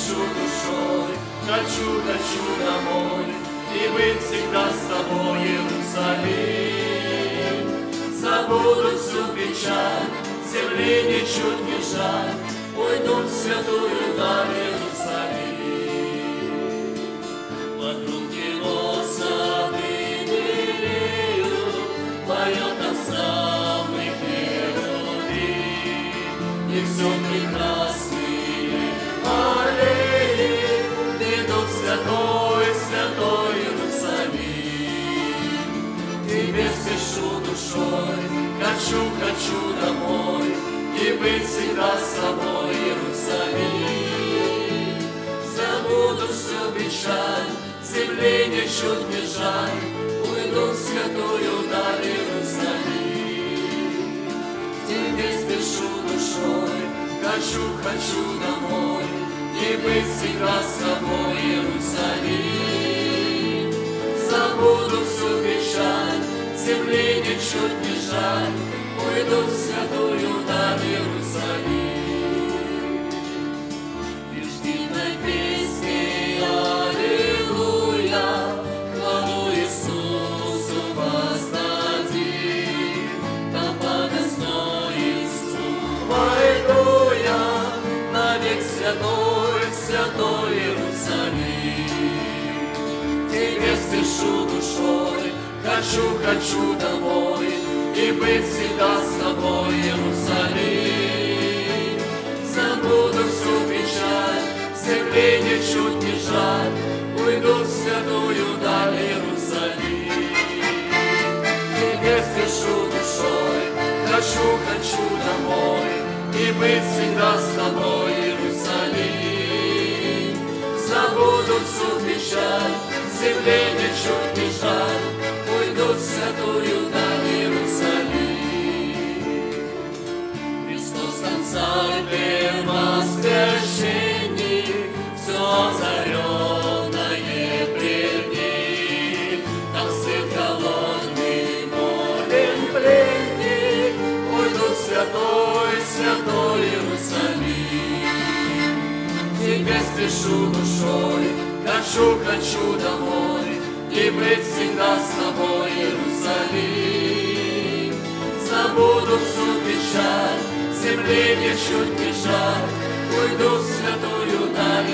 хочу душой, хочу домой, и быть всегда с тобой, Иерусалим. Забуду всю печаль, земли ничуть не жаль, уйду в святую даль, Иерусалим. Вокруг него сады белеют, поет нам славный херувим, и все прекрасные аллеи ведут святой, святой Иерусалим. Тебе спешу душой, хочу домой, и быть всегда с тобой, Иерусалим. Забуду всю печаль, земли ничуть не жаль, уйду в святую даль, Иерусалим. Тебе спешу душой, хочу домой, и быть всегда с тобой, Иерусалим. Забуду всю печаль, земли ничуть не жаль, уйду в святую даль, Иерусалим. Междинной песни аллилуйя, хвалу Иисусу воздадим, там по достоинству войду я, навек святой, святой Иерусалим. Тебе спешу душой, хочу домой, и быть всегда с тобой, Иерусалим. Забуду всю печаль, земли ничуть не жаль, уйду в святую даль, Иерусалим. Тебе спешу душой, хочу домой, и быть всегда с тобой, Иерусалим. Забуду всю печаль, земли ничуть не жаль, уйду в святую даль, Иерусалим. Христос там царь первосвященник, все озаренное пред ним. Там сын голодный, болен пленник, уйду в святой, святой Иерусалим. Тебе спешу душой, хочу домой, и быть всегда с тобой, Иерусалим. Забуду всю печаль, земли ничуть не жаль, уйду в святую даль,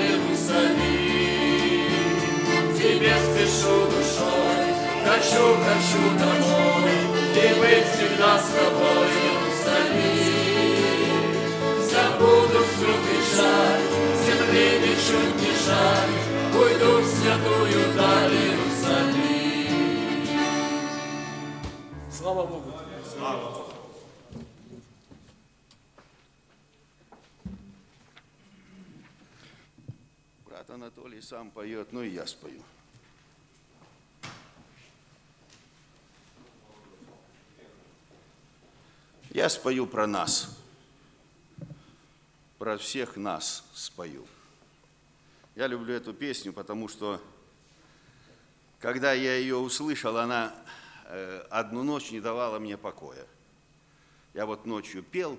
Иерусалим. Тебе спешу душой, хочу домой, и быть всегда с тобой, Иерусалим. Забуду всю печаль, земли ничуть не жаль, уйду в святую даль, Иерусалим. Слава Богу! Слава Богу! Брат Анатолий сам поет, ну и я спою. Я спою про нас, про всех нас спою. Я люблю эту песню, потому что, когда я ее услышал, она одну ночь не давала мне покоя. Я вот ночью пел.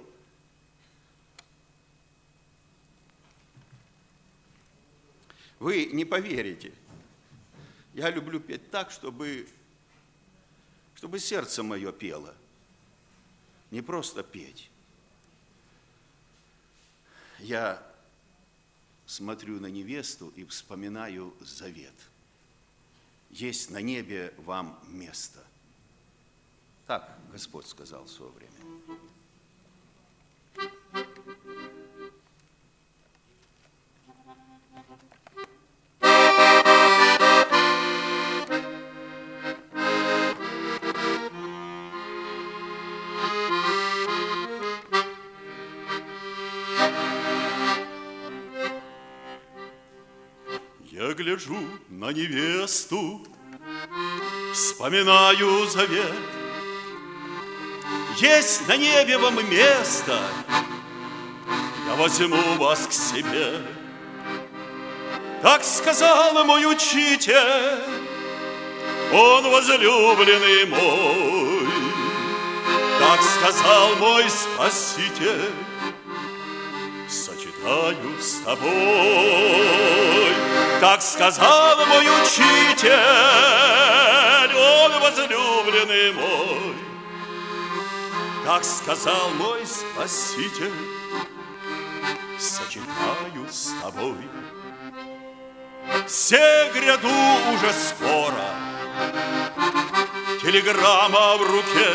Вы не поверите, я люблю петь так, чтобы сердце мое пело. Не просто петь. Я смотрю на невесту и вспоминаю завет. Есть на небе вам место. Так Господь сказал в свое время. Я гляжу на невесту, вспоминаю завет. Есть на небе вам место, я возьму вас к себе. Так сказал мой учитель, он возлюбленный мой. Так сказал мой Спаситель, сочетание сочетаю с тобой. Так сказал мой учитель, он возлюбленный мой. Так сказал мой Спаситель, сочетаю с тобой. Все гряду уже скоро, телеграмма в руке,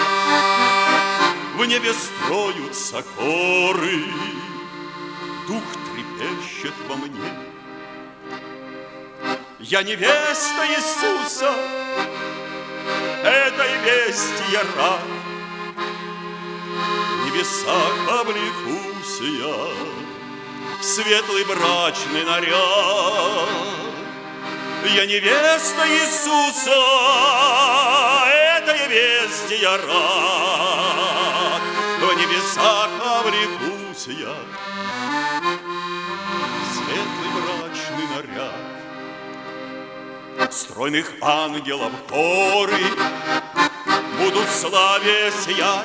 в небе строятся хоры, дух трепещет во мне. Я невеста Иисуса, этой вести я рад. В небесах облекусь я в светлый брачный наряд. Я невеста Иисуса, этой вести я рад. В небесах облекусь я в светлый брачный наряд. Стройных ангелов хоры будут в славе сиять.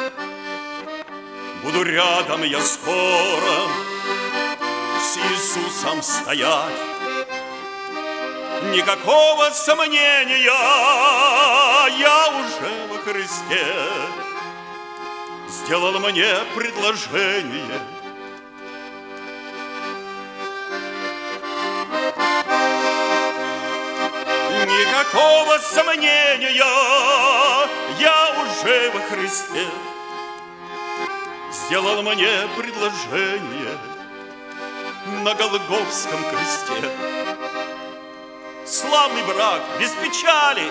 Буду рядом я скоро с Иисусом стоять. Никакого сомнения, я уже во Христе. Сделал мне предложение. Никакого сомнения, я уже во Христе. Сделал мне предложение на Голгофском кресте. Славный брак без печали,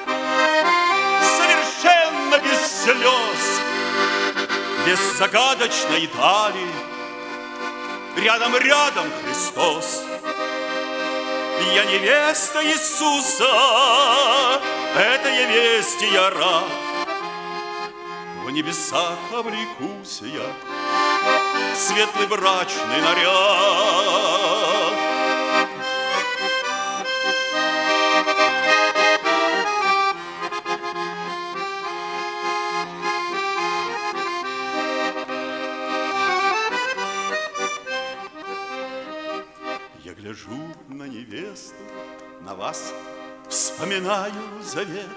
совершенно без слез, без загадочной дали. Рядом Христос. Я невеста Иисуса, этой вести я рад. В небесах облекусь я в светлый брачный наряд. Я гляжу на невесту, на вас вспоминаю завет.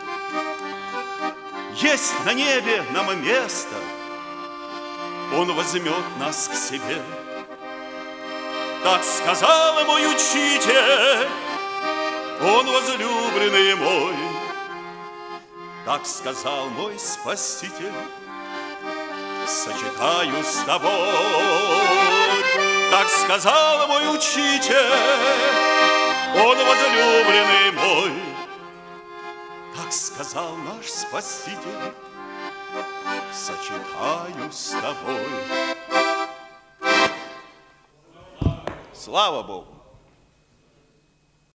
Есть на небе нам место, Он возьмет нас к себе. Так сказал мой учитель, Он возлюбленный мой. Так сказал мой Спаситель, сочетаю с тобой. Так сказал мой учитель, Он возлюбленный мой. Так сказал наш Спаситель, сочетаю с тобой. Слава Богу!